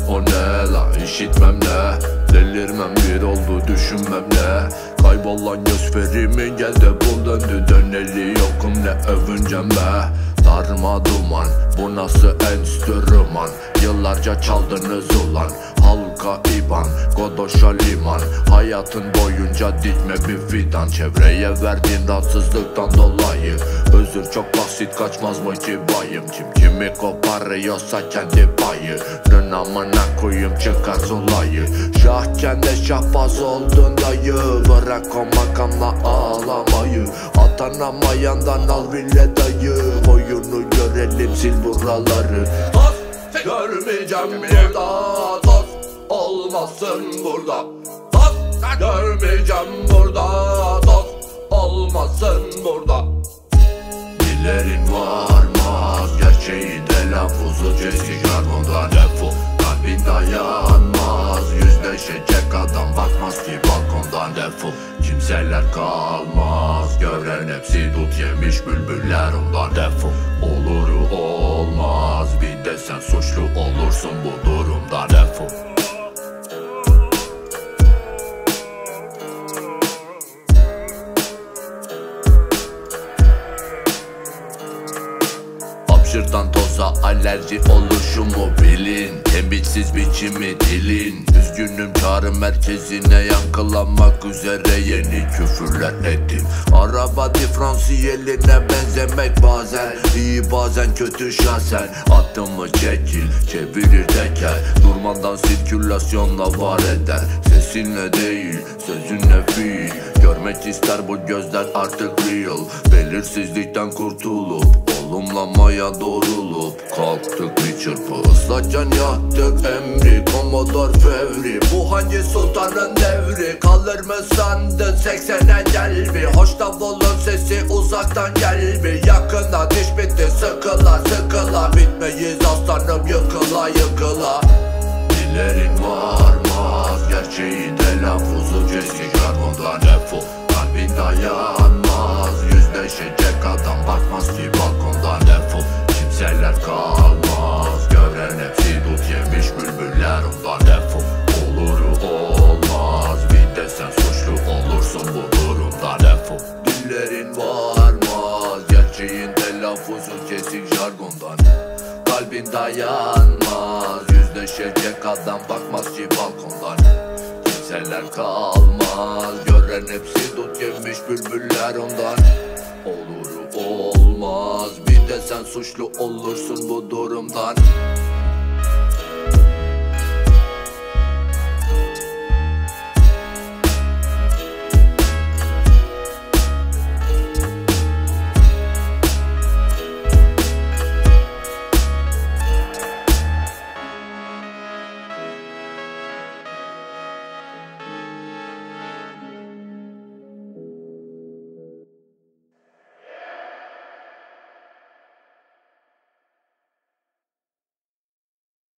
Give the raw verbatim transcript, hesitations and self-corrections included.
O ne la işitmem ne, delirmem bir oldu düşünmem ne. Kaybolan göz gel de bul döndü döneli yokum ne övüncem be. Darma duman bu nasıl enstrüman, yıllarca çaldınız ulan. Halka iban, Godoş'a liman, hayatın boyunca dikme bir fidan. Çevreye verdiğin rahatsızlıktan dolayı özür çok basit, kaçmaz mı ki bayım? Kim kimi koparıyorsa kendi payı, namına koyayım çıkar zulayı. Şahken de şahbaz oldun dayı, bırak o makamla ağlamayı. Atanamayandan al bile dayı, oyunu görelim sil buraları. Toz görmeyeceğim burada, toz olmasın burada. Toz görmeyeceğim burada, toz olmasın burada. Dillerin varmaz, gerçeği telaffuzu kesik jargondan defol. Kalbin dayanmaz, yüzleşecek adam bakmaz ki balkondan defol. Kimseler kalmaz, gören hepsi dut yemiş bülbüller ondan defol. Olur olmaz, bir de sen suçlu olursun bu durumdan defol. Hapşırtan toza alerji oluşumu bilin, tembitsiz biçimi dilin. Üzgünüm çağrı merkezine yankılanmak üzere yeni küfürler ettim. Araba diferansiyeline benzemek bazen iyi bazen kötü şahsen. Attımı çekil çevirir teker, durmadan sirkülasyonla var eder. Sesinle değil sözünle fiil, görmek ister bu gözler artık real. Belirsizlikten kurtulup olumlamaya doğrulup kalktık bir çırpı. Islacan yaktık emri, Commodore fevri. Bu hangi sultanın devri, kalır mı sandın seksene gel bir. Hoş davulun sesi uzaktan gel bir. Yakına diş bitti sıkıla sıkıla, bitmeyiz aslanım yıkıla yıkıla. Dillerin varmaz, gerçeği telaffuzu kesik jargondan defol. Kalbin dayanmaz, yüzleşecek adam bakmaz ki balkondan defol. Kimseler kalmaz, gören hepsi dut yemiş bülbüller ondan defol. Olur olmaz, bir de sen suçlu olursun bu durumdan defol. Dillerin varmaz, gerçeğin telaffuzu kesik jargondan. Kalbin dayanmaz, yüzleşecek adam bakmaz ki balkondan. Kimseler kalmaz, gören hepsi dut yemiş bülbüller ondan. Olur olmaz, bir de sen suçlu olursun bu durumdan.